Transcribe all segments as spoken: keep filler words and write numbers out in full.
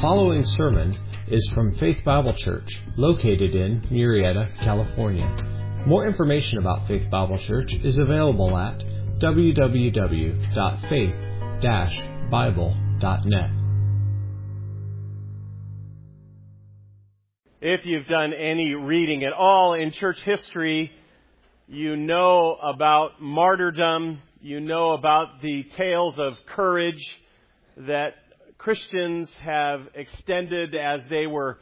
following sermon is from Faith Bible Church, located in Murrieta, California. More information about Faith Bible Church is available at w w w dot faith dash bible dot net. If you've done any reading at all in church history, you know about martyrdom, you know about the tales of courage that Christians have extended as they were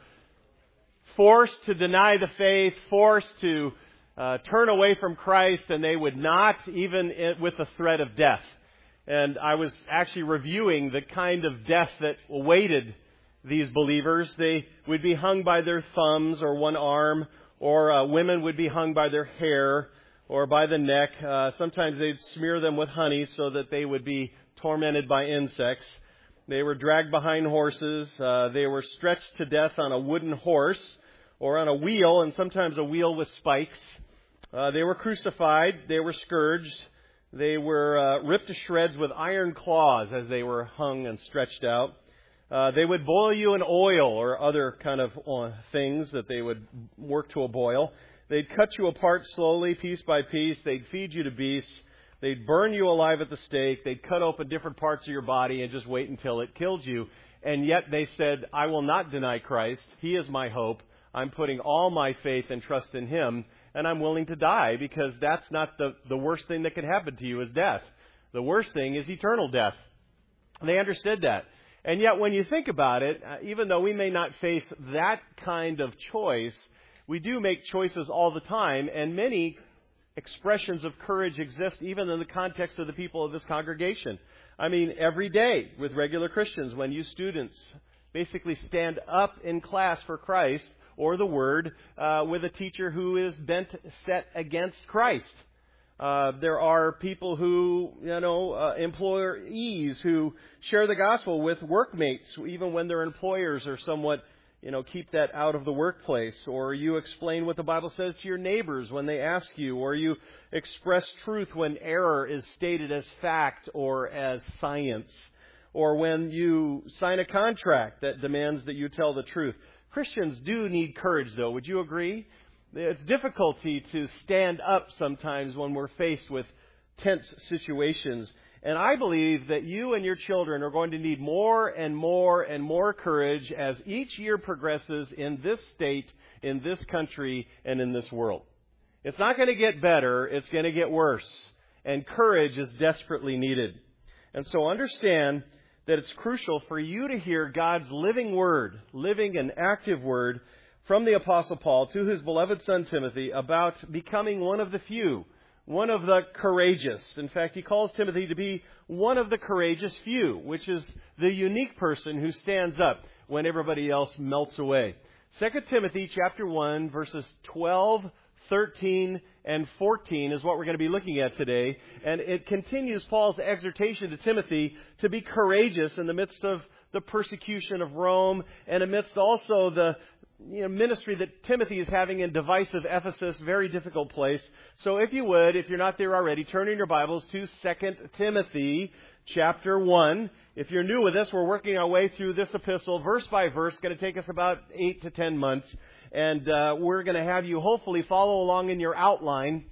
forced to deny the faith, forced to uh, turn away from Christ, and they would not, even with the threat of death. And I was actually reviewing the kind of death that awaited these believers. They would be hung by their thumbs or one arm, or uh, women would be hung by their hair or by the neck. Uh, sometimes they'd smear them with honey so that they would be tormented by insects. They were dragged behind horses. Uh, they were stretched to death on a wooden horse or on a wheel, and sometimes a wheel with spikes. Uh, they were crucified. They were scourged. They were uh, ripped to shreds with iron claws as they were hung and stretched out. Uh, they would boil you in oil or other kind of uh, things that they would work to a boil. They'd cut you apart slowly, piece by piece. They'd feed you to beasts. They'd burn you alive at the stake. They'd cut open different parts of your body and just wait until it killed you. And yet they said, I will not deny Christ. He is my hope. I'm putting all my faith and trust in Him, and I'm willing to die because that's not the, the worst thing that can happen to you is death. The worst thing is eternal death. They understood that. And yet when you think about it, uh, even though we may not face that kind of choice, we do make choices all the time, and many expressions of courage exist even in the context of the people of this congregation. I mean, every day with regular Christians, when you students basically stand up in class for Christ or the Word uh, with a teacher who is bent set against Christ. Uh, there are people who, you know, uh, employees who share the gospel with workmates, even when their employers are somewhat, you know, keep that out of the workplace. Or you explain what the Bible says to your neighbors when they ask you. Or you express truth when error is stated as fact or as science. Or when you sign a contract that demands that you tell the truth. Christians do need courage, though. Would you agree? It's difficulty to stand up sometimes when we're faced with tense situations. And I believe that you and your children are going to need more and more and more courage as each year progresses in this state, in this country, and in this world. It's not going to get better. It's going to get worse. And courage is desperately needed. And so understand that it's crucial for you to hear God's living word, living and active word, from the Apostle Paul to his beloved son Timothy about becoming one of the few, one of the courageous. In fact, he calls Timothy to be one of the courageous few, which is the unique person who stands up when everybody else melts away. Second Timothy chapter one, verses twelve, thirteen, and fourteen is what we're going to be looking at today. And it continues Paul's exhortation to Timothy to be courageous in the midst of the persecution of Rome and amidst also the You know, ministry that Timothy is having in divisive Ephesus, very difficult place. So if you would, if you're not there already, turn in your Bibles to Second Timothy chapter one. If you're new with us, we're working our way through this epistle verse by verse. It's going to take us about eight to ten months. And uh, we're going to have you hopefully follow along in your outline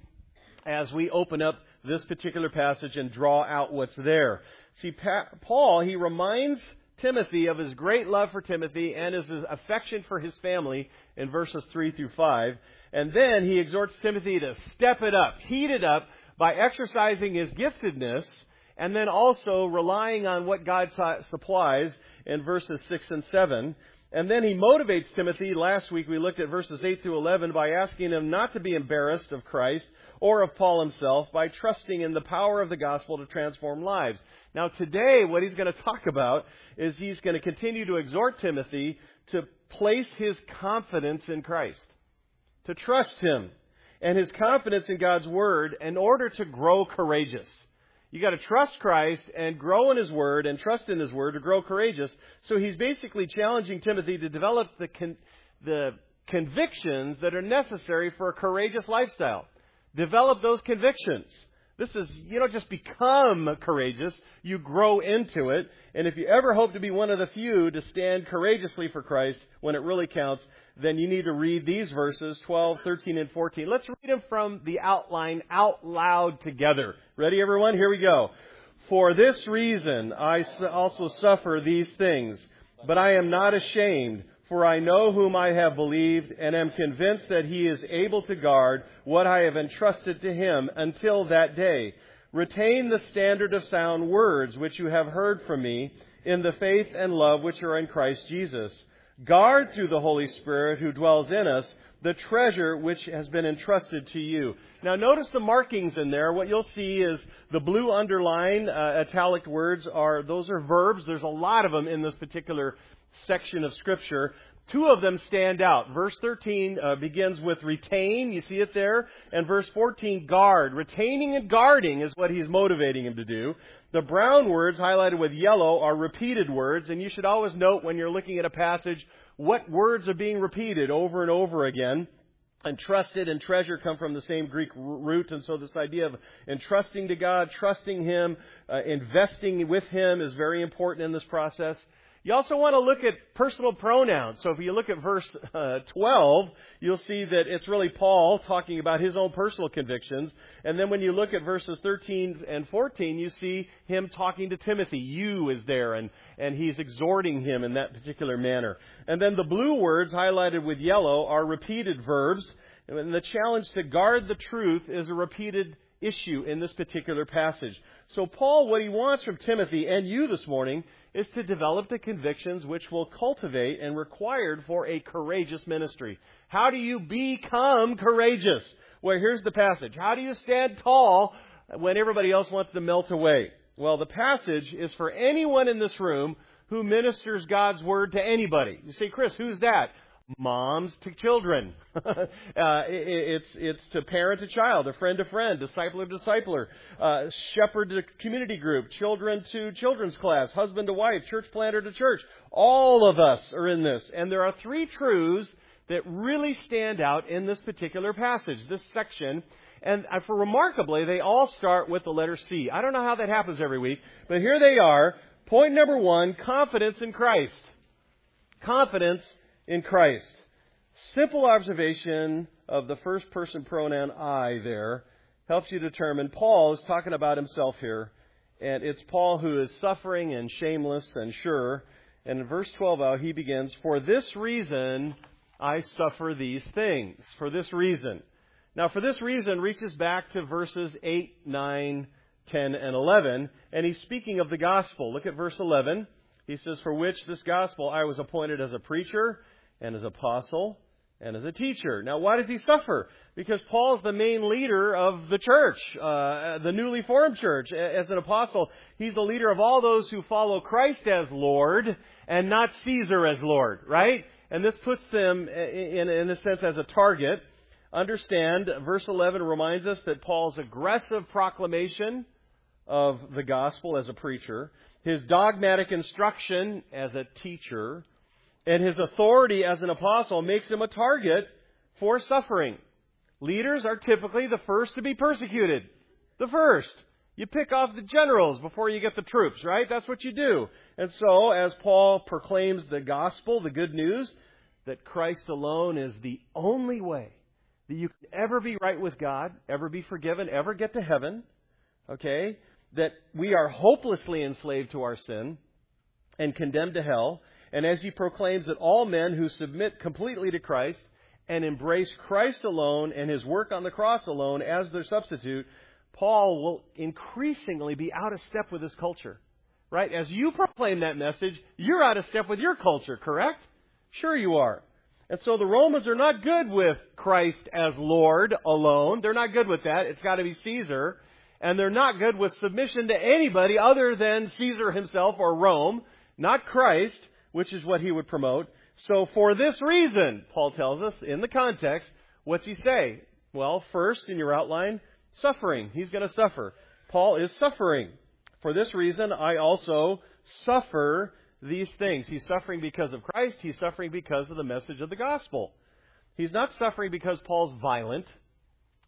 as we open up this particular passage and draw out what's there. See, pa- Paul, he reminds Timothy of his great love for Timothy and his affection for his family in verses three through five. And then he exhorts Timothy to step it up, heat it up by exercising his giftedness and then also relying on what God supplies in verses six and seven. And then he motivates Timothy. Last week we looked at verses eight through eleven by asking him not to be embarrassed of Christ or of Paul himself by trusting in the power of the gospel to transform lives. Now today what he's going to talk about is he's going to continue to exhort Timothy to place his confidence in Christ, to trust Him and his confidence in God's Word in order to grow courageous. You got to trust Christ and grow in His Word and trust in His Word to grow courageous. So he's basically challenging Timothy to develop the con- the convictions that are necessary for a courageous lifestyle. Develop those convictions. This is, you don't just become courageous, you grow into it. And if you ever hope to be one of the few to stand courageously for Christ when it really counts, then you need to read these verses, twelve, thirteen, and fourteen. Let's read them from the outline out loud together. Ready, everyone? Here we go. For this reason I also suffer these things, but I am not ashamed, for I know whom I have believed, and am convinced that He is able to guard what I have entrusted to Him until that day. Retain the standard of sound words which you have heard from me in the faith and love which are in Christ Jesus. Guard through the Holy Spirit who dwells in us the treasure which has been entrusted to you. Now notice the markings in there. What you'll see is the blue underline, uh, italic words are, those are verbs. There's a lot of them in this particular section of Scripture. Two of them stand out. Verse thirteen uh, begins with retain. You see it there. And verse fourteen, guard. Retaining and guarding is what he's motivating him to do. The brown words highlighted with yellow are repeated words. And you should always note when you're looking at a passage what words are being repeated over and over again. Entrusted and treasure come from the same Greek root. And so this idea of entrusting to God, trusting Him, uh, investing with Him is very important in this process. You also want to look at personal pronouns. So if you look at verse uh, twelve, you'll see that it's really Paul talking about his own personal convictions. And then when you look at verses thirteen and fourteen, you see him talking to Timothy. You is there, and, and he's exhorting him in that particular manner. And then the blue words highlighted with yellow are repeated verbs. And the challenge to guard the truth is a repeated issue in this particular passage. So Paul, what he wants from Timothy and you this morning is to develop the convictions which will cultivate and required for a courageous ministry. How do you become courageous? Well, here's the passage. How do you stand tall when everybody else wants to melt away? Well, the passage is for anyone in this room who ministers God's Word to anybody. You say, Chris, who's that? Moms to children. uh, it, it's it's to parent to child, a friend to friend, discipler to discipler, uh, shepherd to community group, children to children's class, husband to wife, church planter to church. All of us are in this. And there are three truths that really stand out in this particular passage, this section. And for remarkably, they all start with the letter C. I don't know how that happens every week, but here they are. Point number one, confidence in Christ. Confidence in Christ. Simple observation of the first person pronoun I there helps you determine Paul is talking about himself here. And it's Paul who is suffering and shameless and sure. And in verse twelve out, he begins, for this reason I suffer these things. For this reason. Now, for this reason reaches back to verses eight, nine, ten, and eleven. And he's speaking of the gospel. Look at verse eleven. He says, for which this gospel I was appointed as a preacher and as apostle, and as a teacher. Now, why does he suffer? Because Paul is the main leader of the church, uh, the newly formed church. As an apostle, he's the leader of all those who follow Christ as Lord and not Caesar as Lord, right? And this puts them, in, in a sense, as a target. Understand, verse eleven reminds us that Paul's aggressive proclamation of the gospel as a preacher, his dogmatic instruction as a teacher, and his authority as an apostle makes him a target for suffering. Leaders are typically the first to be persecuted. The first. You pick off the generals before you get the troops, right? That's what you do. And so, as Paul proclaims the gospel, the good news, that Christ alone is the only way that you can ever be right with God, ever be forgiven, ever get to heaven, okay? That we are hopelessly enslaved to our sin and condemned to hell. And as he proclaims that all men who submit completely to Christ and embrace Christ alone and His work on the cross alone as their substitute, Paul will increasingly be out of step with his culture. Right? As you proclaim that message, you're out of step with your culture, correct? Sure you are. And so the Romans are not good with Christ as Lord alone. They're not good with that. It's got to be Caesar. And they're not good with submission to anybody other than Caesar himself or Rome, not Christ, which is what he would promote. So for this reason, Paul tells us in the context, what's he say? Well, first in your outline, suffering. He's going to suffer. Paul is suffering. For this reason, I also suffer these things. He's suffering because of Christ. He's suffering because of the message of the gospel. He's not suffering because Paul's violent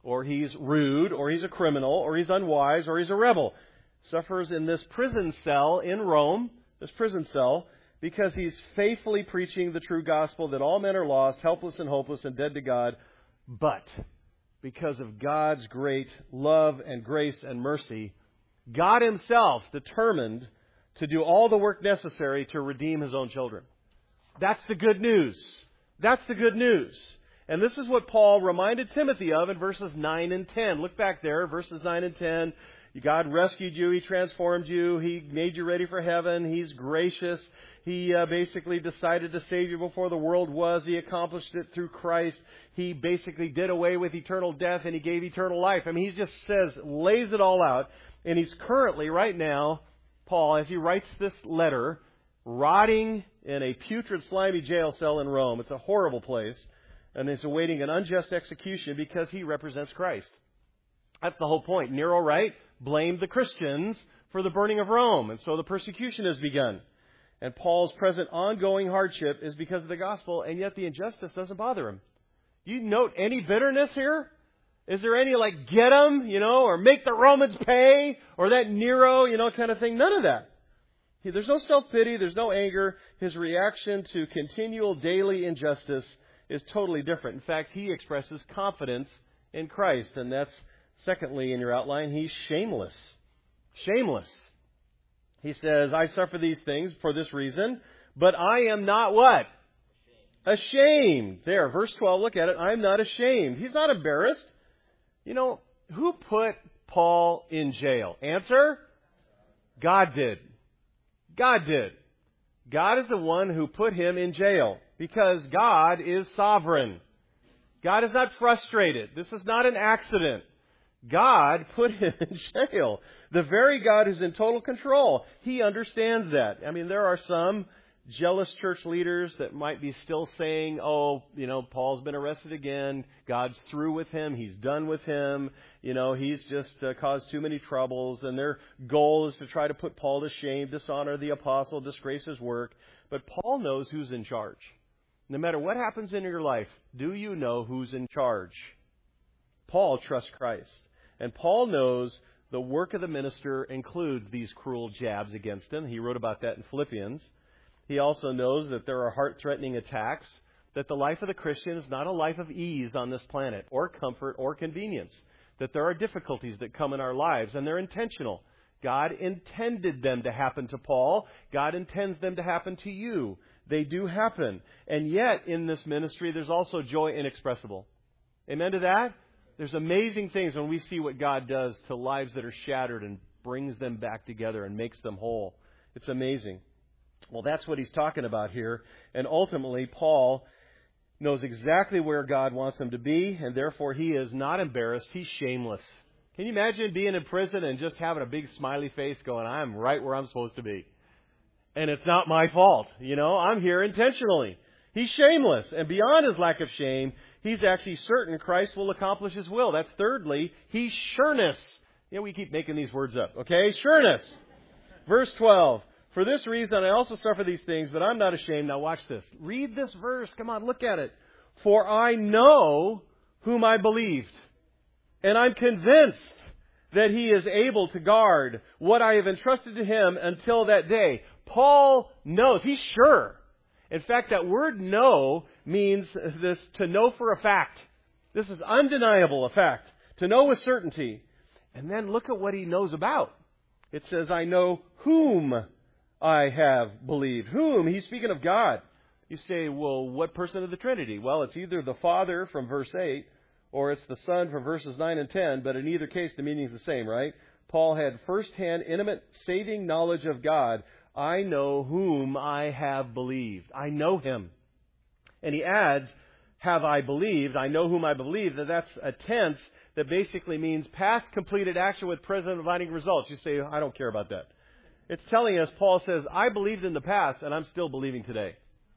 or he's rude, or he's a criminal, or he's unwise, or he's a rebel. Suffers in this prison cell in Rome, this prison cell, because he's faithfully preaching the true gospel that all men are lost, helpless and hopeless, and dead to God. But because of God's great love and grace and mercy, God Himself determined to do all the work necessary to redeem His own children. That's the good news. That's the good news. And this is what Paul reminded Timothy of in verses nine and ten. Look back there, verses nine and ten. God rescued you. He transformed you. He made you ready for heaven. He's gracious. He uh, basically decided to save you before the world was. He accomplished it through Christ. He basically did away with eternal death and He gave eternal life. I mean, He just says, lays it all out. And he's currently, right now, Paul, as he writes this letter, rotting in a putrid, slimy jail cell in Rome. It's a horrible place. And he's awaiting an unjust execution because he represents Christ. That's the whole point. Nero, right, blamed the Christians for the burning of Rome. And so the persecution has begun. And Paul's present ongoing hardship is because of the gospel, and yet the injustice doesn't bother him. Do you note any bitterness here? Is there any like, get them, you know, or make the Romans pay, or that Nero, you know, kind of thing? None of that. There's no self-pity. There's no anger. His reaction to continual daily injustice is totally different. In fact, he expresses confidence in Christ. And that's, secondly, in your outline, he's shameless. Shameless. He says, I suffer these things for this reason, but I am not what? Ashamed. Ashamed. There, verse twelve, look at it. I'm not ashamed. He's not embarrassed. You know, who put Paul in jail? Answer? God did. God did. God is the one who put him in jail because God is sovereign. God is not frustrated. This is not an accident. God put him in jail. The very God who's in total control. He understands that. I mean, there are some jealous church leaders that might be still saying, oh, you know, Paul's been arrested again. God's through with him. He's done with him. You know, he's just uh, caused too many troubles. And their goal is to try to put Paul to shame, dishonor the apostle, disgrace his work. But Paul knows who's in charge. No matter what happens in your life, do you know who's in charge? Paul trusts Christ. And Paul knows the work of the minister includes these cruel jabs against him. He wrote about that in Philippians. He also knows that there are heart-threatening attacks, that the life of the Christian is not a life of ease on this planet, or comfort, or convenience, that there are difficulties that come in our lives, and they're intentional. God intended them to happen to Paul. God intends them to happen to you. They do happen. And yet, in this ministry, there's also joy inexpressible. Amen to that? There's amazing things when we see what God does to lives that are shattered and brings them back together and makes them whole. It's amazing. Well, that's what he's talking about here. And ultimately, Paul knows exactly where God wants him to be, and therefore he is not embarrassed. He's shameless. Can you imagine being in prison and just having a big smiley face going, I'm right where I'm supposed to be? And it's not my fault. You know, I'm here intentionally. He's shameless. And beyond his lack of shame, he's actually certain Christ will accomplish His will. That's thirdly, he's sureness. You know, we keep making these words up, okay? Sureness. Verse twelve. For this reason I also suffer these things, but I'm not ashamed. Now watch this. Read this verse. Come on, look at it. For I know whom I believed, and I'm convinced that He is able to guard what I have entrusted to Him until that day. Paul knows. He's sure. In fact, that word know means this to know for a fact. This is undeniable, a fact. To know with certainty. And then look at what he knows about. It says, I know whom I have believed. Whom? He's speaking of God. You say, well, what person of the Trinity? Well, it's either the Father from verse eight, or it's the Son from verses nine and ten, but in either case the meaning is the same, right? Paul had first-hand, intimate, saving knowledge of God. I know whom I have believed. I know Him. And he adds, have I believed? I know whom I believe. That that's a tense that basically means past completed action with present abiding results. You say, I don't care about that. It's telling us, Paul says, I believed in the past and I'm still believing today.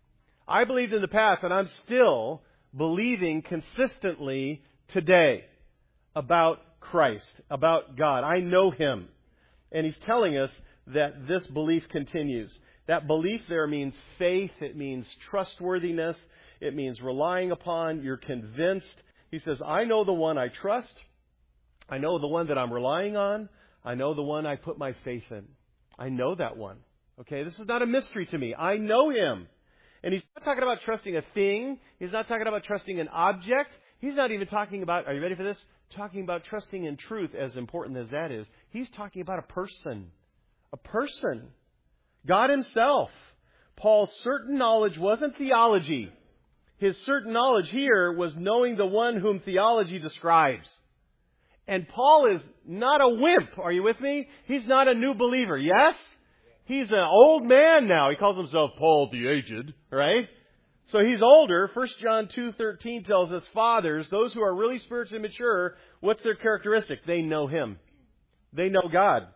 I believed in the past and I'm still believing consistently today about Christ, about God. I know Him. And he's telling us that this belief continues. That belief there means faith. It means trustworthiness. It means relying upon. You're convinced. He says, I know the one I trust. I know the one that I'm relying on. I know the one I put my faith in. I know that one. Okay, this is not a mystery to me. I know Him. And He's not talking about trusting a thing. He's not talking about trusting an object. He's not even talking about, are you ready for this? Talking about trusting in truth, as important as that is. He's talking about a person. A person. God Himself. Paul's certain knowledge wasn't theology. His certain knowledge here was knowing the one whom theology describes. And Paul is not a wimp. Are you with me? He's not a new believer. Yes? He's an old man now. He calls himself Paul the Aged, right? So he's older. First John two thirteen tells us, fathers, those who are really spiritually mature, what's their characteristic? They know Him. They know God.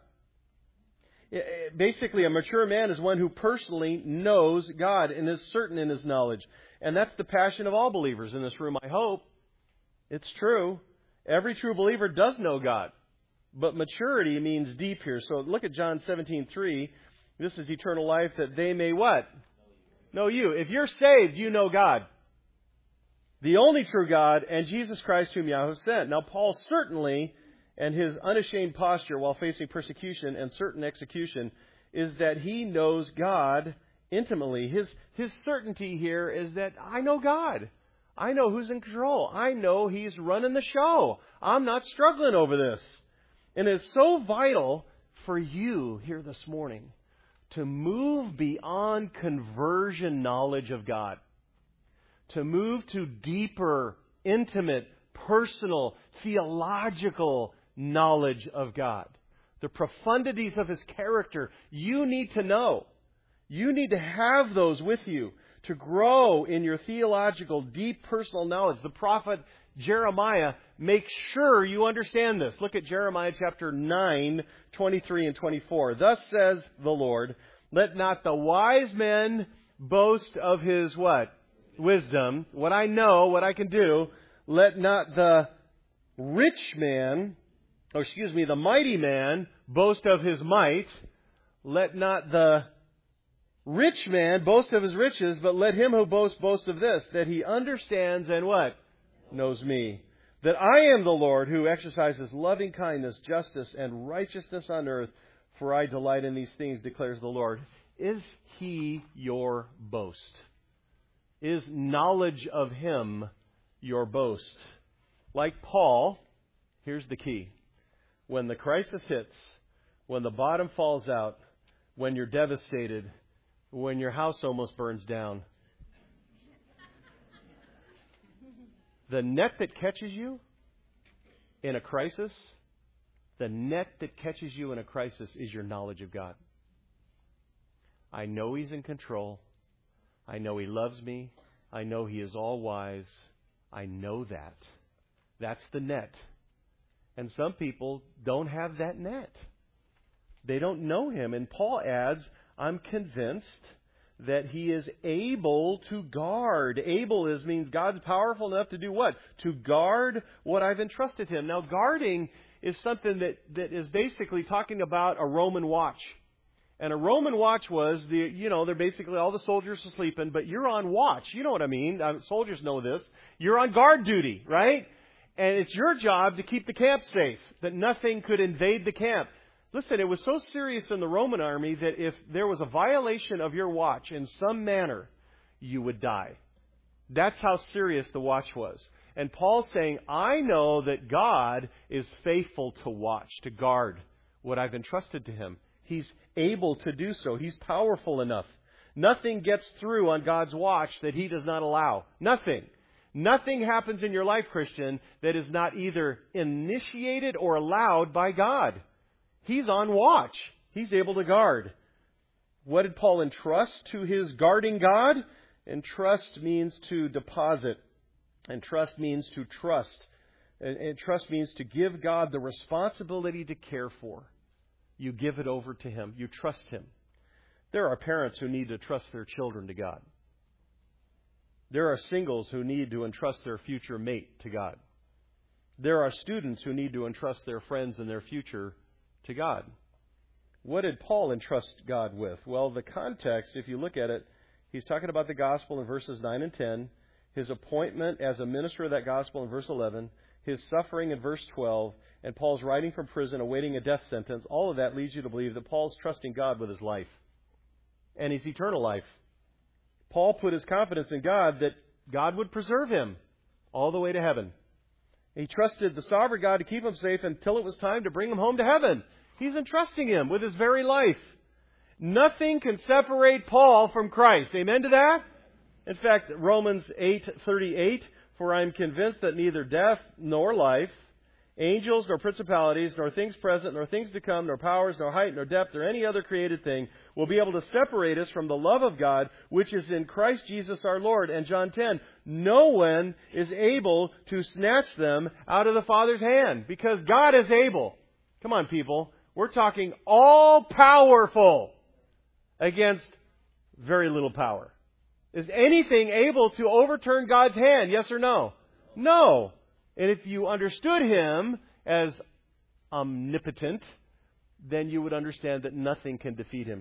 Basically, a mature man is one who personally knows God and is certain in his knowledge. And that's the passion of all believers in this room, I hope. It's true. Every true believer does know God. But maturity means deep here. So look at John seventeen three. This is eternal life, that they may what? Know you. If you're saved, you know God. The only true God, and Jesus Christ whom Yahweh sent. Now, Paul certainly, and his unashamed posture while facing persecution and certain execution, is that he knows God intimately. His, his certainty here is that I know God. I know who's in control. I know He's running the show. I'm not struggling over this. And it's so vital for you here this morning to move beyond conversion knowledge of God, to move to deeper, intimate, personal, theological knowledge of God. The profundities of His character, you need to know. You need to have those with you to grow in your theological, deep personal knowledge. The prophet Jeremiah makes sure you understand this. Look at Jeremiah chapter nine, twenty-three and twenty-four. Thus says the Lord, let not the wise man boast of his what? Wisdom. What I know, what I can do. Let not the rich man, or excuse me, the mighty man boast of his might. Let not the rich man boast of his riches, but let him who boasts boast of this, that he understands and what? Knows me. That I am the Lord who exercises loving kindness, justice, and righteousness on earth, for I delight in these things, declares the Lord. Is He your boast? Is knowledge of Him your boast? Like Paul, here's the key. When the crisis hits, when the bottom falls out, when you're devastated, when your house almost burns down, the net that catches you in a crisis, the net that catches you in a crisis is your knowledge of God. I know He's in control. I know He loves me. I know He is all wise. I know that. That's the net. And some people don't have that net. They don't know Him. And Paul adds, I'm convinced that He is able to guard. Able is means God's powerful enough to do what? To guard what I've entrusted Him. Now, guarding is something that, that is basically talking about a Roman watch. And a Roman watch was, the you know, they're basically all the soldiers are sleeping, but you're on watch. You know what I mean? Uh, soldiers know this. You're on guard duty, right? And it's your job to keep the camp safe, that nothing could invade the camp. Listen, it was so serious in the Roman army that if there was a violation of your watch in some manner, you would die. That's how serious the watch was. And Paul's saying, I know that God is faithful to watch, to guard what I've entrusted to Him. He's able to do so. He's powerful enough. Nothing gets through on God's watch that He does not allow. Nothing. Nothing happens in your life, Christian, that is not either initiated or allowed by God. He's on watch. He's able to guard. What did Paul entrust to his guarding God? Entrust means to deposit. And trust means to trust. And, and trust means to give God the responsibility to care for. You give it over to Him. You trust Him. There are parents who need to trust their children to God. There are singles who need to entrust their future mate to God. There are students who need to entrust their friends and their future to God. What did Paul entrust God with? Well, the context, if you look at it, he's talking about the gospel in verses nine and ten. His appointment as a minister of that gospel in verse eleven, His suffering in verse twelve, and Paul's writing from prison awaiting a death sentence, all of that leads you to believe that Paul's trusting God with his life and his eternal life. Paul put his confidence in God that God would preserve him all the way to heaven. He trusted the sovereign God to keep him safe until it was time to bring him home to heaven. He's entrusting him with his very life. Nothing can separate Paul from Christ. Amen to that? In fact, Romans eight thirty-eight, for I am convinced that neither death nor life, angels nor principalities, nor things present, nor things to come, nor powers, nor height, nor depth, or any other created thing will be able to separate us from the love of God, which is in Christ Jesus our Lord. And John ten, no one is able to snatch them out of the Father's hand, because God is able. Come on, people. We're talking all-powerful against very little power. Is anything able to overturn God's hand? Yes or no? No. And if you understood Him as omnipotent, then you would understand that nothing can defeat Him.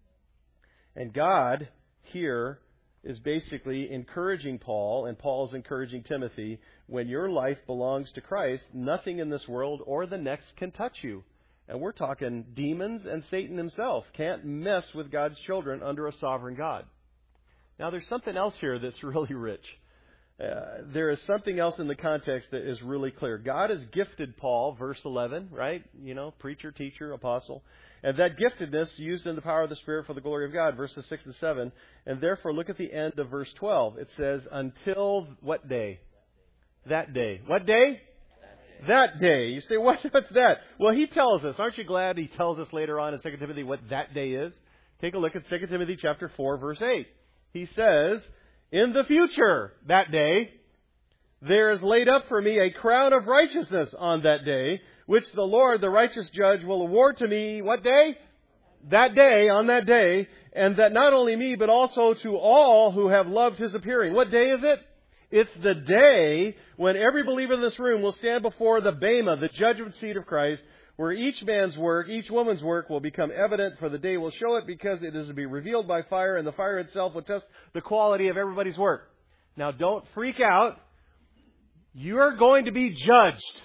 And God here is basically encouraging Paul, and Paul's encouraging Timothy, when your life belongs to Christ, nothing in this world or the next can touch you. And we're talking demons, and Satan himself can't mess with God's children under a sovereign God. Now, there's something else here that's really rich. Uh, there is something else in the context that is really clear. God has gifted Paul, verse eleven, right? You know, preacher, teacher, apostle. And that giftedness used in the power of the Spirit for the glory of God, verses six and seven. And therefore, look at the end of verse twelve. It says, until what day? That day. What day? That day. You say, what, what's that? Well, he tells us. Aren't you glad he tells us later on in Second Timothy what that day is? Take a look at Second Timothy chapter four, verse eight. He says, in the future, that day, there is laid up for me a crown of righteousness on that day, which the Lord, the righteous judge, will award to me, what day? That day, on that day, and that not only me, but also to all who have loved His appearing. What day is it? It's the day when every believer in this room will stand before the Bema, the judgment seat of Christ, where each man's work, each woman's work will become evident, for the day will show it, because it is to be revealed by fire, and the fire itself will test the quality of everybody's work. Now, don't freak out. You're going to be judged.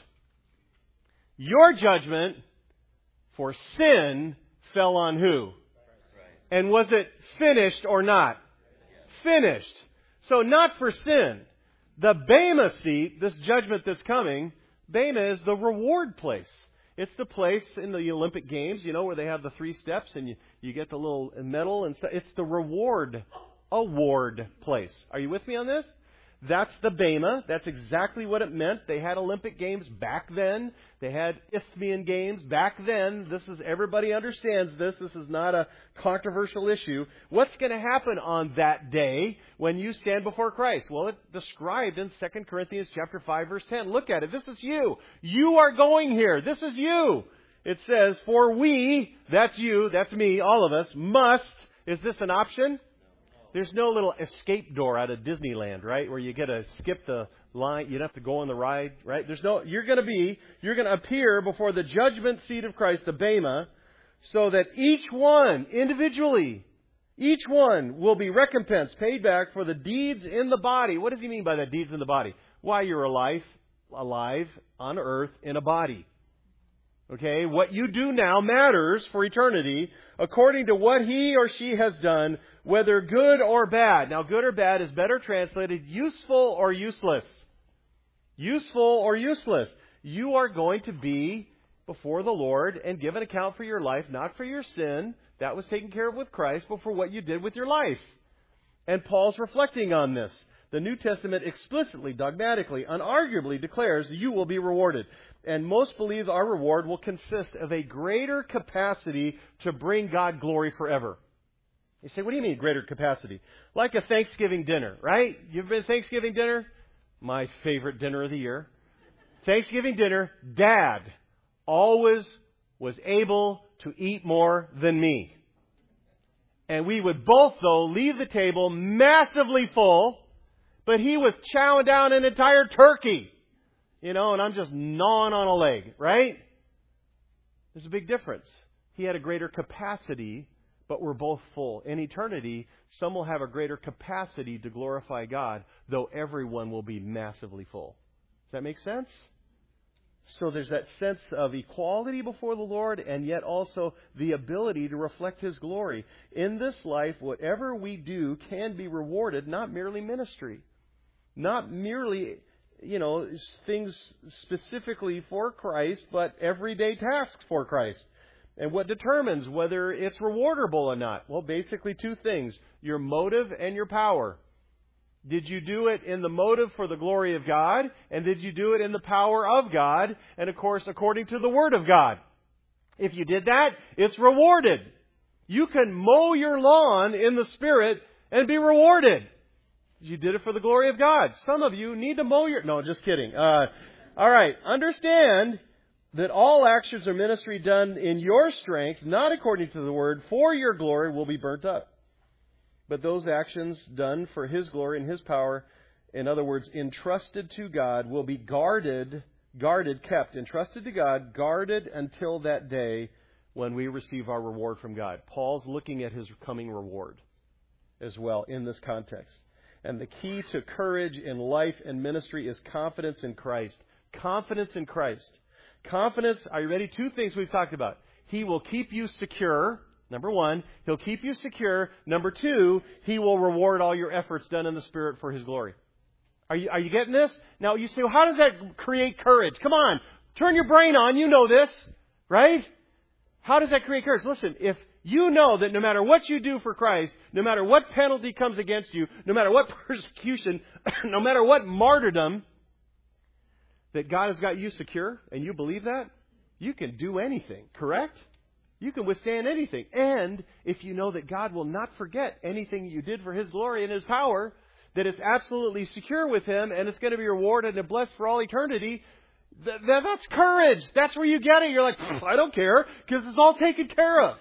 Your judgment for sin fell on who? And was it finished or not? Finished. So not for sin. The Bema seat, this judgment that's coming, Bema is the reward place. It's the place in the Olympic Games, you know, where they have the three steps and you, you get the little medal and stuff. It's the reward award place. Are you with me on this? That's the Bema. That's exactly what it meant. They had Olympic Games back then. They had Isthmian Games back then. This is, everybody understands this. This is not a controversial issue. What's going to happen on that day when you stand before Christ? Well, it's described in Second Corinthians chapter five, verse ten. Look at it. This is you. You are going here. This is you. It says, for we, that's you, that's me, all of us, must. Is this an option? There's no little escape door out of Disneyland, right? Where you get to skip the line. You don't have to go on the ride, right? There's no, you're going to be, you're going to appear before the judgment seat of Christ, the Bema, so that each one, individually, each one will be recompensed, paid back for the deeds in the body. What does he mean by the deeds in the body? Why, you're alive, alive on earth in a body. Okay, what you do now matters for eternity according to what he or she has done, whether good or bad. Now, good or bad is better translated useful or useless. Useful or useless. You are going to be before the Lord and give an account for your life, not for your sin. That was taken care of with Christ, but for what you did with your life. And Paul's reflecting on this. The New Testament explicitly, dogmatically, unarguably declares you will be rewarded. And most believe our reward will consist of a greater capacity to bring God glory forever. You say, what do you mean greater capacity? Like a Thanksgiving dinner, right? You've been to Thanksgiving dinner? My favorite dinner of the year. Thanksgiving dinner, Dad always was able to eat more than me. And we would both, though, leave the table massively full, but he was chowing down an entire turkey. You know, and I'm just gnawing on a leg, right? There's a big difference. He had a greater capacity but we're both full. In eternity, some will have a greater capacity to glorify God, though everyone will be massively full. Does that make sense? So there's that sense of equality before the Lord, and yet also the ability to reflect His glory. In this life, whatever we do can be rewarded, not merely ministry. Not merely, you know, things specifically for Christ, but everyday tasks for Christ. And what determines whether it's rewardable or not? Well, basically two things. Your motive and your power. Did you do it in the motive for the glory of God? And did you do it in the power of God? And of course, according to the Word of God. If you did that, it's rewarded. You can mow your lawn in the Spirit and be rewarded. You did it for the glory of God. Some of you need to mow your... No, just kidding. Uh, all right. Understand that all actions or ministry done in your strength, not according to the Word, for your glory, will be burnt up. But those actions done for His glory and His power, in other words, entrusted to God, will be guarded, guarded, kept, entrusted to God, guarded until that day when we receive our reward from God. Paul's looking at his coming reward as well in this context. And the key to courage in life and ministry is confidence in Christ. Confidence in Christ. Confidence, are you ready? Two things we've talked about. He will keep you secure. Number one, He'll keep you secure. Number two, He will reward all your efforts done in the Spirit for His glory. Are you, are you getting this? Now you say, well, how does that create courage? Come on, turn your brain on. You know this, right? How does that create courage? Listen, if you know that no matter what you do for Christ, no matter what penalty comes against you, no matter what persecution, no matter what martyrdom, that God has got you secure, and you believe that, you can do anything, correct? You can withstand anything. And if you know that God will not forget anything you did for His glory and His power, that it's absolutely secure with Him and it's going to be rewarded and blessed for all eternity, th- th- that's courage. That's where you get it. You're like, I don't care because it's all taken care of.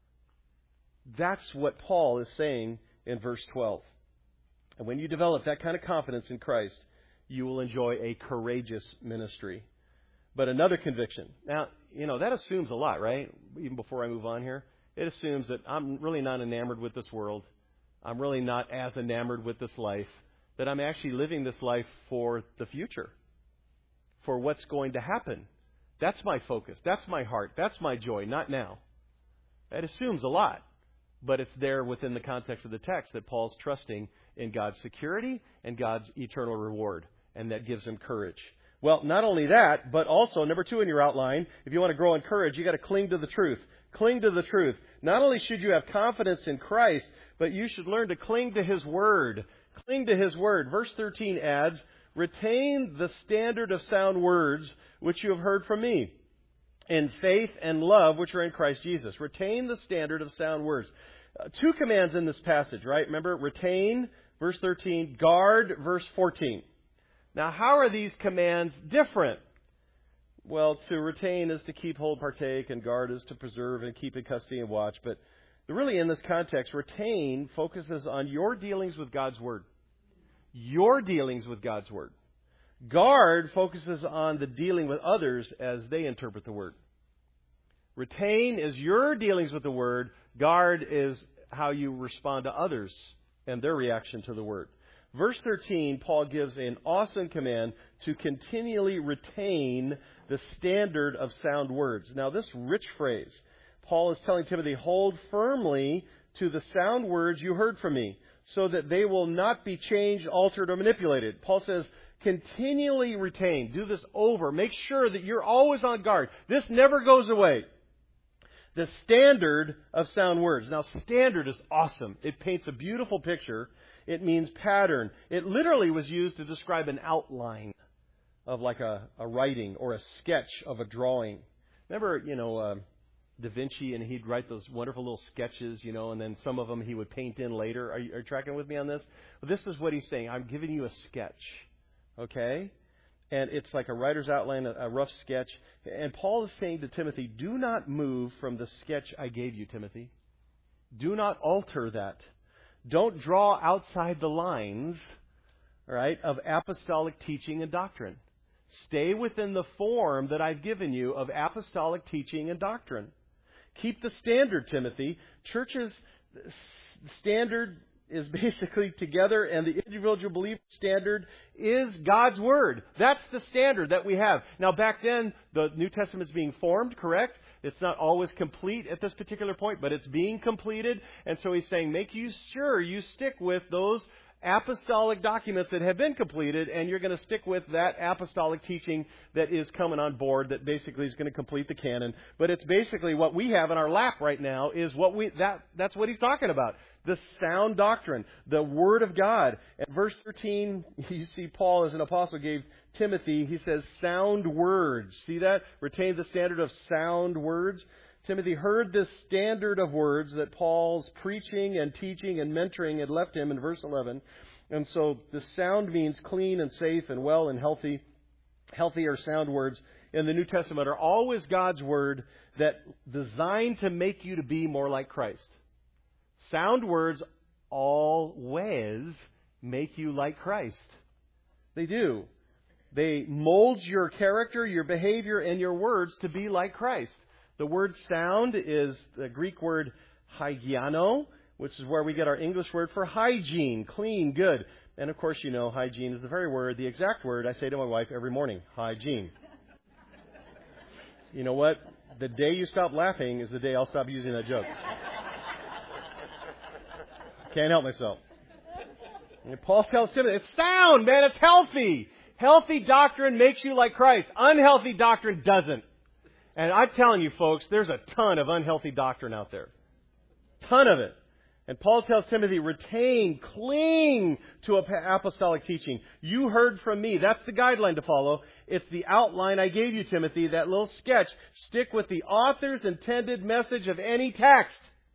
That's what Paul is saying in verse twelve. And when you develop that kind of confidence in Christ, you will enjoy a courageous ministry. But another conviction. Now, you know, that assumes a lot, right? Even before I move on here. It assumes that I'm really not enamored with this world. I'm really not as enamored with this life. That I'm actually living this life for the future. For what's going to happen. That's my focus. That's my heart. That's my joy. Not now. That assumes a lot. But it's there within the context of the text that Paul's trusting in God's security and God's eternal reward. And that gives him courage. Well, not only that, but also, number two in your outline, if you want to grow in courage, you've got to cling to the truth. Cling to the truth. Not only should you have confidence in Christ, but you should learn to cling to His Word. Cling to His Word. Verse thirteen adds, retain the standard of sound words which you have heard from me, in faith and love which are in Christ Jesus. Retain the standard of sound words. Uh, two commands in this passage, right? Remember, retain, verse thirteen, guard, verse fourteen. Now, how are these commands different? Well, to retain is to keep, hold, partake, and guard is to preserve and keep in custody and watch. But really in this context, retain focuses on your dealings with God's Word. Your dealings with God's Word. Guard focuses on the dealing with others as they interpret the Word. Retain is your dealings with the Word. Guard is how you respond to others and their reaction to the Word. Verse thirteen, Paul gives an awesome command to continually retain the standard of sound words. Now, this rich phrase, Paul is telling Timothy, hold firmly to the sound words you heard from me, so that they will not be changed, altered, or manipulated. Paul says, continually retain. Do this over. Make sure that you're always on guard. This never goes away. The standard of sound words. Now, standard is awesome. It paints a beautiful picture. It means pattern. It literally was used to describe an outline of like a, a writing or a sketch of a drawing. Remember, you know, uh, Da Vinci, and he'd write those wonderful little sketches, you know, and then some of them he would paint in later. Are you, are you tracking with me on this? Well, this is what he's saying. I'm giving you a sketch, okay? And it's like a writer's outline, a, a rough sketch. And Paul is saying to Timothy, do not move from the sketch I gave you, Timothy. Do not alter that. Don't draw outside the lines, all right, of apostolic teaching and doctrine. Stay within the form that I've given you of apostolic teaching and doctrine. Keep the standard, Timothy. Church's standard is basically together, and the individual believer standard is God's Word. That's the standard that we have. Now, back then, the New Testament's being formed, correct? It's not always complete at this particular point, but it's being completed. And so he's saying, make you sure you stick with those apostolic documents that have been completed, and you're going to stick with that apostolic teaching that is coming on board that basically is going to complete the canon. But it's basically what we have in our lap right now is what we that that's what he's talking about. The sound doctrine, the Word of God. At verse thirteen, you see Paul as an apostle gave Timothy, he says, sound words. See that? Retain the standard of sound words. Timothy heard this standard of words that Paul's preaching and teaching and mentoring had left him in verse eleven. And so the sound means clean and safe and well and healthy. Healthy or sound words in the New Testament are always God's Word that designed to make you to be more like Christ. Sound words always make you like Christ. They do. They mold your character, your behavior, and your words to be like Christ. The word sound is the Greek word hygiano, which is where we get our English word for hygiene, clean, good. And of course, you know, hygiene is the very word, the exact word I say to my wife every morning, hygiene. You know what? The day you stop laughing is the day I'll stop using that joke. Can't help myself. And Paul tells Timothy, it's sound, man, it's healthy. Healthy doctrine makes you like Christ. Unhealthy doctrine doesn't. And I'm telling you, folks, there's a ton of unhealthy doctrine out there. Ton of it. And Paul tells Timothy, retain, cling to apostolic teaching. You heard from me. That's the guideline to follow. It's the outline I gave you, Timothy, that little sketch. Stick with the author's intended message of any text.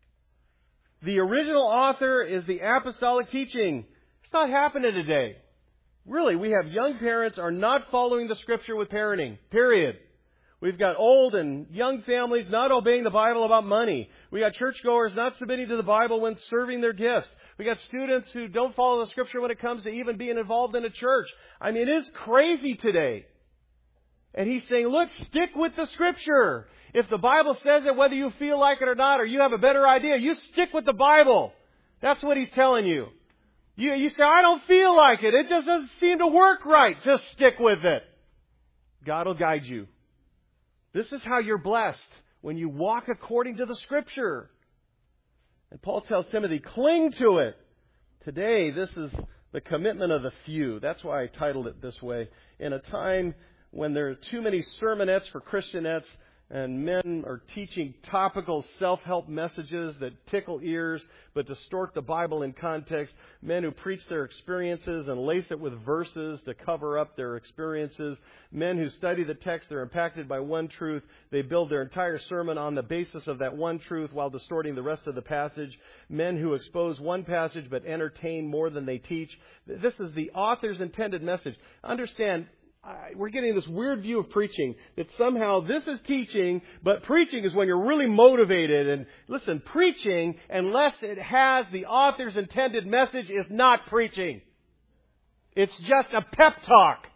The original author is the apostolic teaching. It's not happening today. Really, we have young parents are not following the Scripture with parenting, period. We've got old and young families not obeying the Bible about money. We got churchgoers not submitting to the Bible when serving their gifts. We got students who don't follow the Scripture when it comes to even being involved in a church. I mean, it is crazy today. And he's saying, look, stick with the Scripture. If the Bible says it, whether you feel like it or not, or you have a better idea, you stick with the Bible. That's what he's telling you. You, you say, I don't feel like it. It just doesn't seem to work right. Just stick with it. God will guide you. This is how you're blessed, when you walk according to the Scripture. And Paul tells Timothy, cling to it. Today, this is the commitment of the few. That's why I titled it this way. In a time when there are too many sermonettes for Christianettes, and men are teaching topical self-help messages that tickle ears but distort the Bible in context. Men who preach their experiences and lace it with verses to cover up their experiences. Men who study the text, they're impacted by one truth. They build their entire sermon on the basis of that one truth while distorting the rest of the passage. Men who expose one passage but entertain more than they teach. This is the author's intended message. Understand, we're getting this weird view of preaching that somehow this is teaching, but preaching is when you're really motivated. And listen, preaching, unless it has the author's intended message, is not preaching. It's just a pep talk.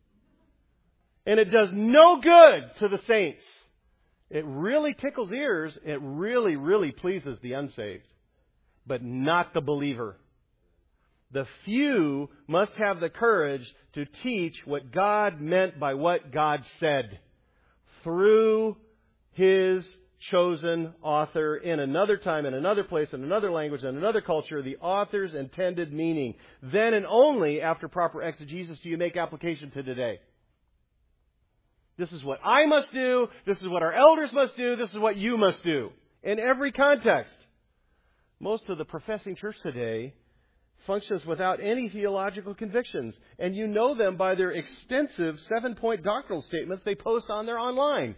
And it does no good to the saints. It really tickles ears. It really, really pleases the unsaved, but not the believer. The few must have the courage to teach what God meant by what God said through His chosen author in another time, in another place, in another language, in another culture, the author's intended meaning. Then and only after proper exegesis do you make application to today. This is what I must do. This is what our elders must do. This is what you must do in every context. Most of the professing church today functions without any theological convictions. And you know them by their extensive seven-point doctrinal statements they post on their online.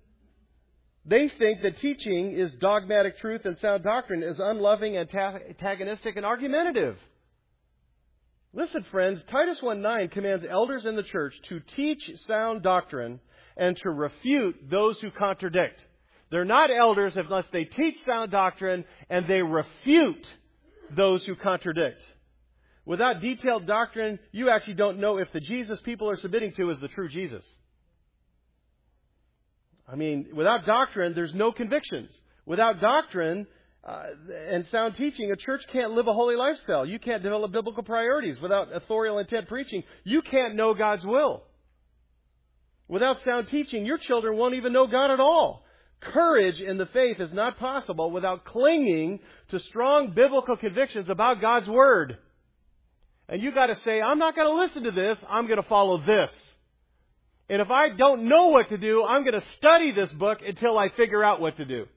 They think that teaching is dogmatic truth and sound doctrine is unloving, antagonistic, and argumentative. Listen, friends, Titus one nine commands elders in the church to teach sound doctrine and to refute those who contradict. They're not elders unless they teach sound doctrine and they refute those who contradict. Without detailed doctrine, you actually don't know if the Jesus people are submitting to is the true Jesus. I mean, without doctrine, there's no convictions. Without doctrine uh, and sound teaching, a church can't live a holy lifestyle. You can't develop biblical priorities. Without authorial intent preaching, you can't know God's will. Without sound teaching, your children won't even know God at all. Courage in the faith is not possible without clinging to strong biblical convictions about God's Word. And you got to say, I'm not going to listen to this, I'm going to follow this. And if I don't know what to do, I'm going to study this book until I figure out what to do.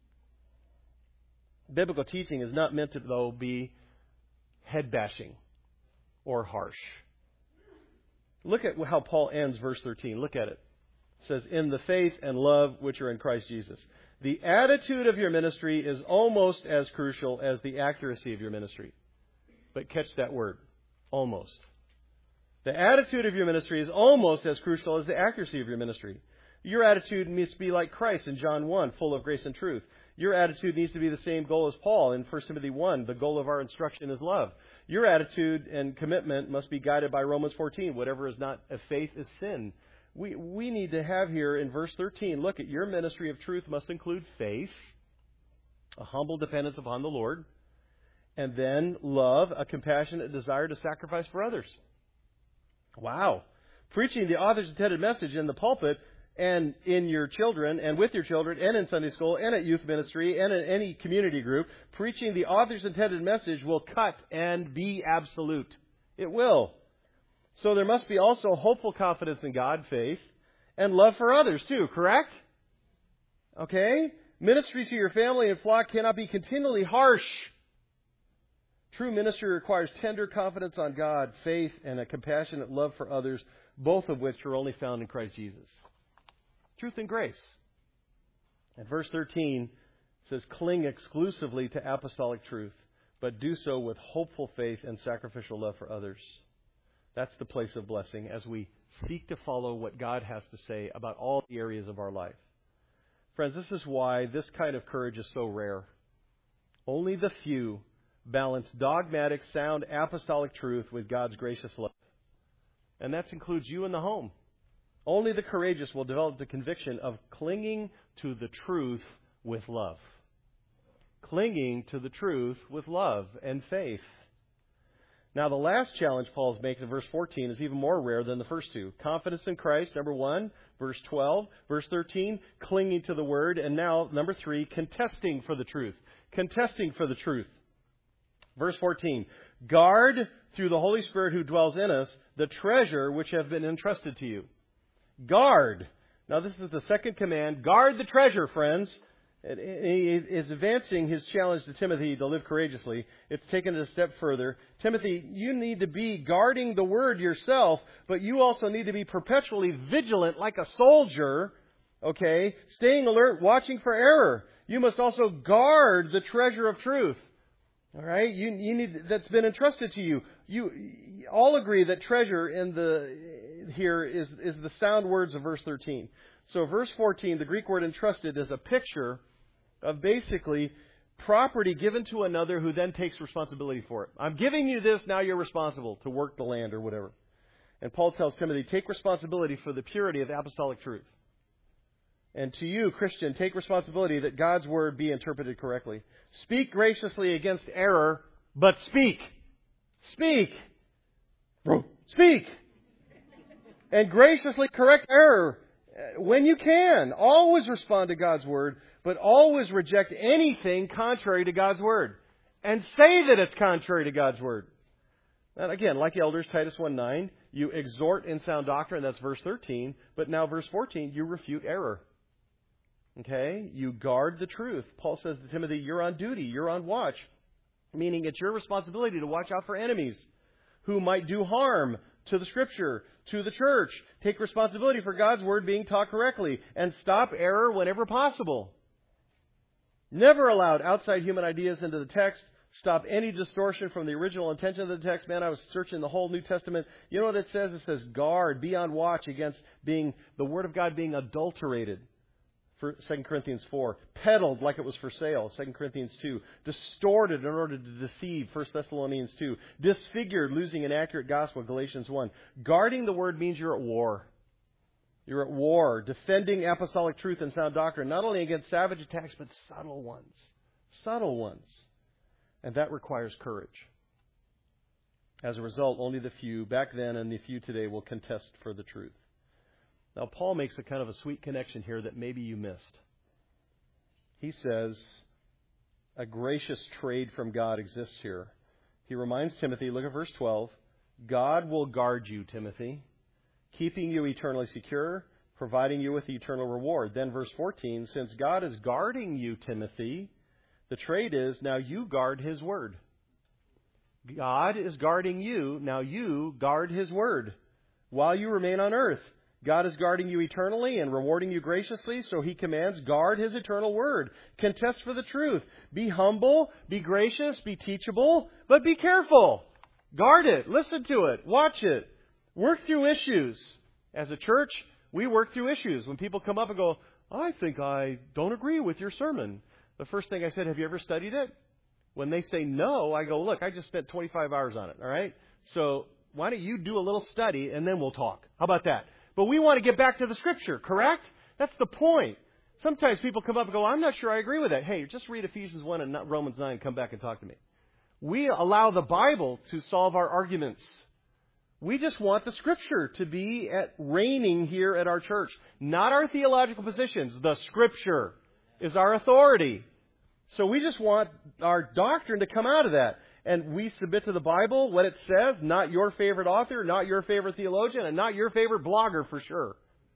Biblical teaching is not meant to, though, be head-bashing or harsh. Look at how Paul ends verse thirteen. Look at it. It says, in the faith and love which are in Christ Jesus. The attitude of your ministry is almost as crucial as the accuracy of your ministry. But catch that word, almost. The attitude of your ministry is almost as crucial as the accuracy of your ministry. Your attitude needs to be like Christ in John one, full of grace and truth. Your attitude needs to be the same goal as Paul in First Timothy one. The goal of our instruction is love. Your attitude and commitment must be guided by Romans fourteen. Whatever is not of faith is sin. We we need to have here in verse thirteen, look at your ministry of truth must include faith, a humble dependence upon the Lord, and then love, a compassionate desire to sacrifice for others. Wow. Preaching the author's intended message in the pulpit and in your children and with your children and in Sunday school and at youth ministry and in any community group, preaching the author's intended message will cut and be absolute. It will. So there must be also hopeful confidence in God, faith, and love for others too, correct? Okay? Ministry to your family and flock cannot be continually harsh. True ministry requires tender confidence on God, faith, and a compassionate love for others, both of which are only found in Christ Jesus. Truth and grace. And verse thirteen says, cling exclusively to apostolic truth, but do so with hopeful faith and sacrificial love for others. That's the place of blessing as we seek to follow what God has to say about all the areas of our life. Friends, this is why this kind of courage is so rare. Only the few balance dogmatic, sound, apostolic truth with God's gracious love. And that includes you in the home. Only the courageous will develop the conviction of clinging to the truth with love. Clinging to the truth with love and faith. Now, the last challenge Paul is making in verse fourteen is even more rare than the first two. Confidence in Christ, number one. Verse twelve. Verse thirteen, clinging to the Word. And now, number three, contesting for the truth. Contesting for the truth. Verse fourteen, guard through the Holy Spirit who dwells in us the treasure which have been entrusted to you. Guard. Now, this is the second command. Guard the treasure, friends. He is advancing his challenge to Timothy to live courageously. It's taken it a step further. Timothy, you need to be guarding the Word yourself, but you also need to be perpetually vigilant like a soldier, okay? Staying alert, watching for error. You must also guard the treasure of truth. All right? You, you need, that's been entrusted to you. You all agree that treasure in the here is, is the sound words of verse thirteen. So verse fourteen, the Greek word entrusted is a picture of basically property given to another who then takes responsibility for it. I'm giving you this, now you're responsible to work the land or whatever. And Paul tells Timothy, take responsibility for the purity of apostolic truth. And to you, Christian, take responsibility that God's Word be interpreted correctly. Speak graciously against error, but speak. Speak. Speak. And graciously correct error when you can. Always respond to God's Word, but always reject anything contrary to God's Word. And say that it's contrary to God's Word. And again, like elders, Titus one nine, you exhort in sound doctrine, that's verse thirteen. But now verse fourteen, you refute error. Okay? You guard the truth. Paul says to Timothy, you're on duty, you're on watch. Meaning it's your responsibility to watch out for enemies who might do harm to the Scripture, to the church. Take responsibility for God's Word being taught correctly. And stop error whenever possible. Never allowed outside human ideas into the text. Stop any distortion from the original intention of the text. Man, I was searching the whole New Testament. You know what it says? It says guard, be on watch against being the Word of God being adulterated. For Second Corinthians four. Peddled like it was for sale. Second Corinthians two. Distorted in order to deceive. First Thessalonians two. Disfigured, losing an accurate gospel. Galatians one. Guarding the Word means you're at war. You're at war, defending apostolic truth and sound doctrine, not only against savage attacks, but subtle ones. Subtle ones. And that requires courage. As a result, only the few back then and the few today will contest for the truth. Now, Paul makes a kind of a sweet connection here that maybe you missed. He says a gracious trade from God exists here. He reminds Timothy, look at verse twelve, God will guard you, Timothy, keeping you eternally secure, providing you with eternal reward. Then verse fourteen, since God is guarding you, Timothy, the trade is now you guard His word. God is guarding you, now you guard His word while you remain on earth. God is guarding you eternally and rewarding you graciously, so He commands, guard His eternal word. Contest for the truth. Be humble, be gracious, be teachable, but be careful. Guard it, listen to it, watch it. Work through issues. As a church, we work through issues. When people come up and go, I think I don't agree with your sermon. The first thing I said, have you ever studied it? When they say no, I go, look, I just spent twenty-five hours on it, all right? So why don't you do a little study and then we'll talk. How about that? But we want to get back to the Scripture, correct? That's the point. Sometimes people come up and go, I'm not sure I agree with that. Hey, just read Ephesians one and Romans nine and come back and talk to me. We allow the Bible to solve our arguments. We just want the Scripture to be at reigning here at our church. Not our theological positions. The Scripture is our authority. So we just want our doctrine to come out of that. And we submit to the Bible what it says, not your favorite author, not your favorite theologian, and not your favorite blogger for sure.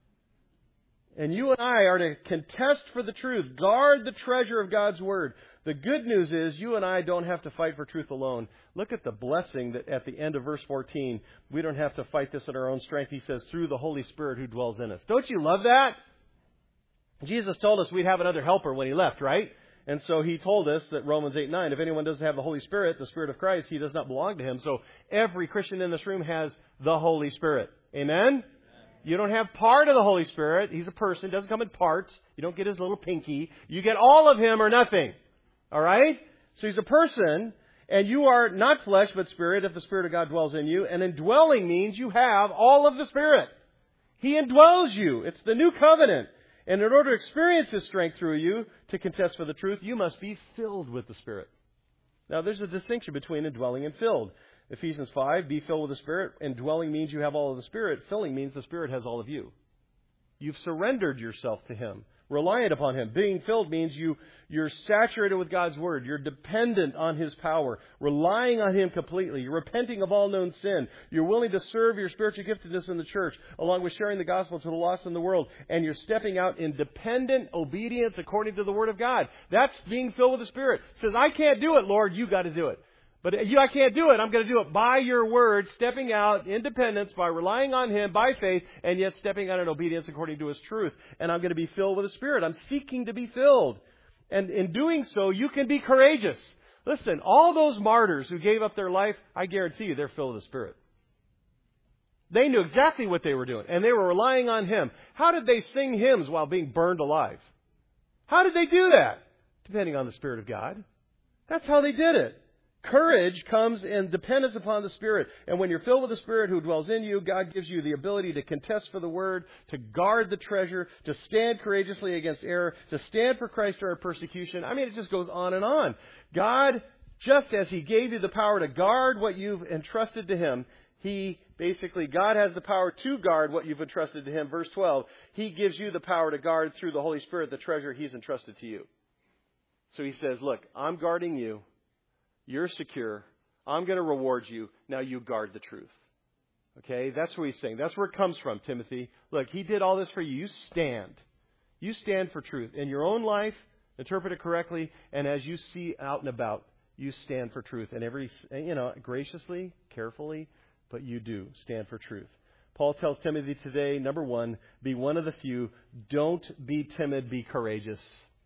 And you and I are to contest for the truth. Guard the treasure of God's Word. The good news is you and I don't have to fight for truth alone. Look at the blessing that at the end of verse fourteen. We don't have to fight this in our own strength. He says, through the Holy Spirit who dwells in us. Don't you love that? Jesus told us we'd have another helper when He left, right? And so He told us that Romans eight nine, if anyone doesn't have the Holy Spirit, the Spirit of Christ, he does not belong to Him. So every Christian in this room has the Holy Spirit. Amen? You don't have part of the Holy Spirit. He's a person. Doesn't come in parts. You don't get His little pinky. You get all of Him or nothing. All right? So He's a person, and you are not flesh but spirit if the Spirit of God dwells in you. And indwelling means you have all of the Spirit. He indwells you. It's the new covenant. And in order to experience His strength through you to contest for the truth, you must be filled with the Spirit. Now, there's a distinction between indwelling and filled. Ephesians five, be filled with the Spirit. Indwelling means you have all of the Spirit. Filling means the Spirit has all of you. You've surrendered yourself to Him, reliant upon Him. Being filled means you, you're saturated with God's Word. You're dependent on His power, relying on Him completely. You're repenting of all known sin. You're willing to serve your spiritual giftedness in the church, along with sharing the gospel to the lost in the world. And you're stepping out in dependent obedience according to the Word of God. That's being filled with the Spirit. It says, I can't do it, Lord. You got to do it. But you, I can't do it. I'm going to do it by your word, stepping out in dependence by relying on Him by faith, and yet stepping out in obedience according to His truth. And I'm going to be filled with the Spirit. I'm seeking to be filled. And in doing so, you can be courageous. Listen, all those martyrs who gave up their life, I guarantee you they're filled with the Spirit. They knew exactly what they were doing, and they were relying on Him. How did they sing hymns while being burned alive? How did they do that? Depending on the Spirit of God. That's how they did it. Courage comes in dependence upon the Spirit. And when you're filled with the Spirit who dwells in you, God gives you the ability to contest for the Word, to guard the treasure, to stand courageously against error, to stand for Christ during persecution. I mean, it just goes on and on. God, just as He gave you the power to guard what you've entrusted to Him, He basically, God has the power to guard what you've entrusted to Him. Verse twelve, He gives you the power to guard through the Holy Spirit the treasure He's entrusted to you. So He says, look, I'm guarding you. You're secure. I'm going to reward you. Now you guard the truth. Okay? That's what He's saying. That's where it comes from, Timothy. Look, He did all this for you. You stand. You stand for truth. In your own life, interpret it correctly, and as you see out and about, you stand for truth. And every, you know, graciously, carefully, but you do stand for truth. Paul tells Timothy today, number one, be one of the few. Don't be timid. Be courageous.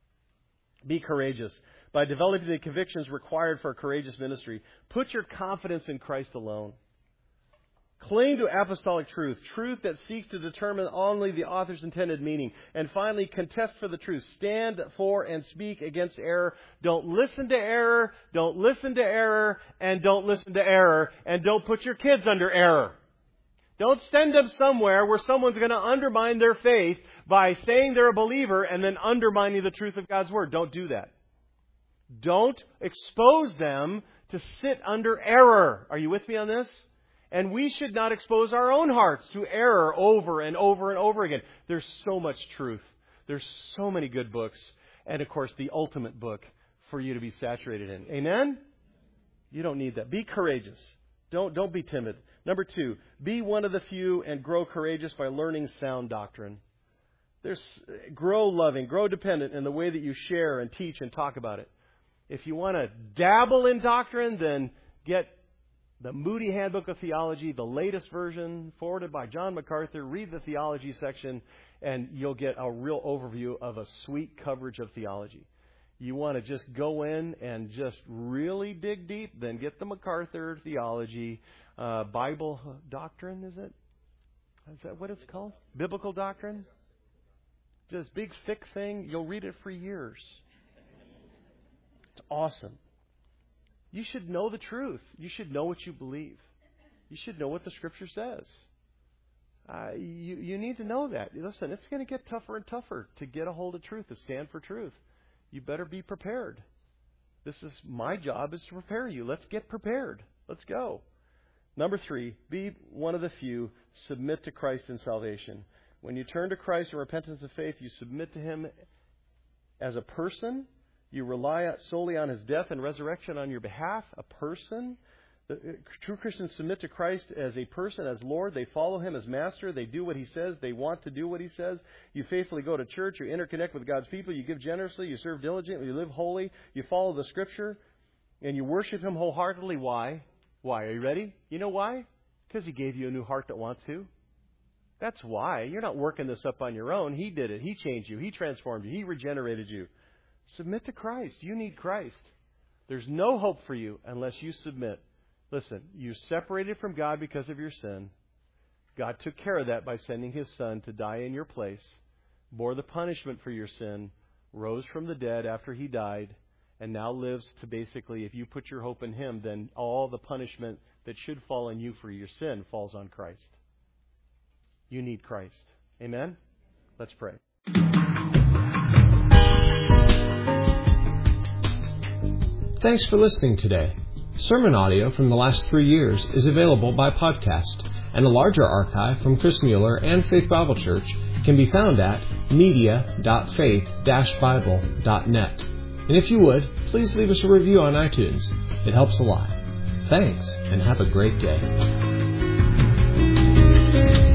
Be courageous. By developing the convictions required for a courageous ministry, put your confidence in Christ alone. Cling to apostolic truth, truth that seeks to determine only the author's intended meaning. And finally, contest for the truth. Stand for and speak against error. Don't listen to error, don't listen to error, and don't listen to error, and don't put your kids under error. Don't send them somewhere where someone's going to undermine their faith by saying they're a believer and then undermining the truth of God's Word. Don't do that. Don't expose them to sit under error. Are you with me on this? And we should not expose our own hearts to error over and over and over again. There's so much truth. There's so many good books. And, of course, the ultimate book for you to be saturated in. Amen? You don't need that. Be courageous. Don't, don't be timid. Number two, be one of the few and grow courageous by learning sound doctrine. There's, grow loving, grow dependent in the way that you share and teach and talk about it. If you want to dabble in doctrine, then get the Moody Handbook of Theology, the latest version, forwarded by John MacArthur. Read the theology section, and you'll get a real overview of a sweet coverage of theology. You want to just go in and just really dig deep, then get the MacArthur Theology, uh, Bible Doctrine, is it? Is that what it's called? Biblical Doctrine? Just big, thick thing. You'll read it for years. It's awesome. You should know the truth. You should know what you believe. You should know what the Scripture says. Uh, you, you need to know that. Listen, it's going to get tougher and tougher to get a hold of truth, to stand for truth. You better be prepared. This is my job is to prepare you. Let's get prepared. Let's go. Number three, be one of the few. Submit to Christ in salvation. When you turn to Christ in repentance of faith, you submit to Him as a person. You rely solely on His death and resurrection on your behalf, a person. The true Christians submit to Christ as a person, as Lord. They follow Him as Master. They do what He says. They want to do what He says. You faithfully go to church. You interconnect with God's people. You give generously. You serve diligently. You live holy. You follow the Scripture. And you worship Him wholeheartedly. Why? Why? Are you ready? You know why? Because He gave you a new heart that wants to. That's why. You're not working this up on your own. He did it. He changed you. He transformed you. He regenerated you. Submit to Christ. You need Christ. There's no hope for you unless you submit. Listen, you separated from God because of your sin. God took care of that by sending His Son to die in your place, bore the punishment for your sin, rose from the dead after He died, and now lives to basically, if you put your hope in Him, then all the punishment that should fall on you for your sin falls on Christ. You need Christ. Amen? Let's pray. Thanks for listening today. Sermon audio from the last three years is available by podcast, and a larger archive from Chris Mueller and Faith Bible Church can be found at media dot faith dash bible dot net. And if you would, please leave us a review on iTunes. It helps a lot. Thanks, and have a great day.